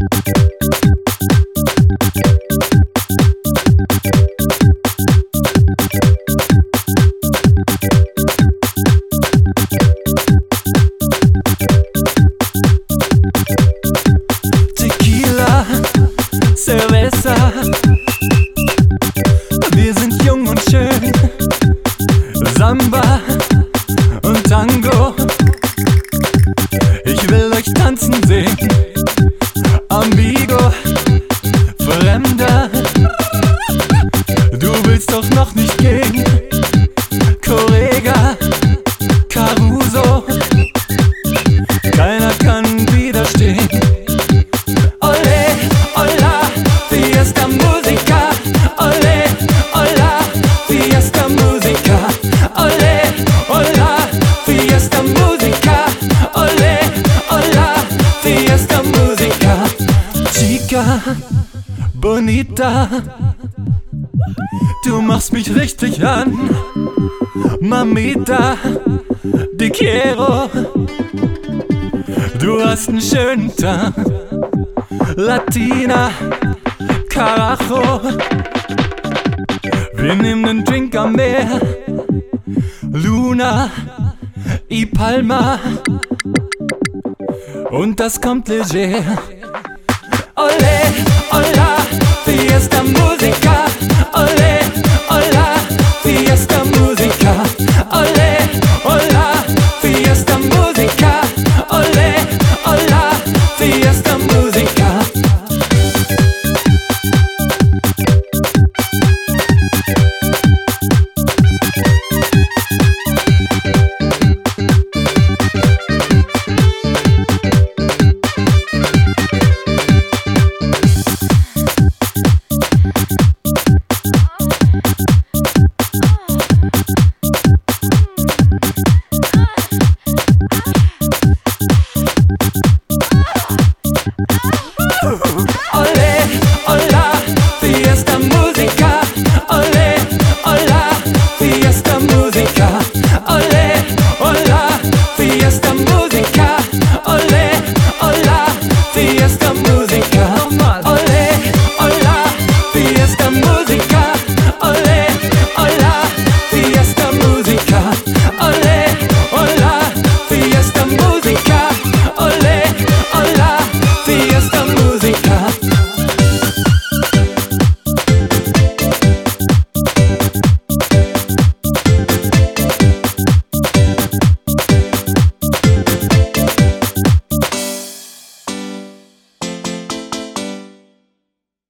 Tequila, Cerveza, wir sind jung und schön. Samba und Tango, ich will euch tanzen sehen. Amigo, Fremder, du willst doch noch nicht gehen. Correga, Caruso, keiner kann widerstehen. Ole, hola, fiesta musica. Ole, hola, fiesta musica. Ole, hola, fiesta musica. Ole, hola, fiesta musica. Chica, bonita, du machst mich richtig an. Mamita, te quiero, du hast einen schönen Tag. Latina, Carajo, wir nehmen einen Drink am Meer. Luna, y Palma, und das kommt leger. Ole, hola, fiesta musica. Ole,